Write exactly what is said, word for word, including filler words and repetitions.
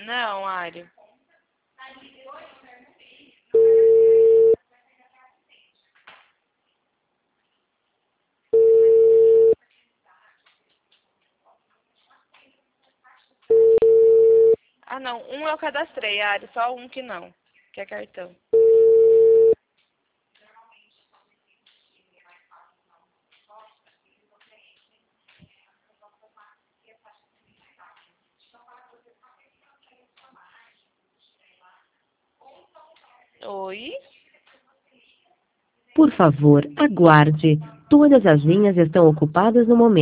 Não, Ari. Ah, não. Um eu cadastrei, Ari. Só um que não. Que é cartão. Oi? Por favor, aguarde. Todas as linhas estão ocupadas no momento.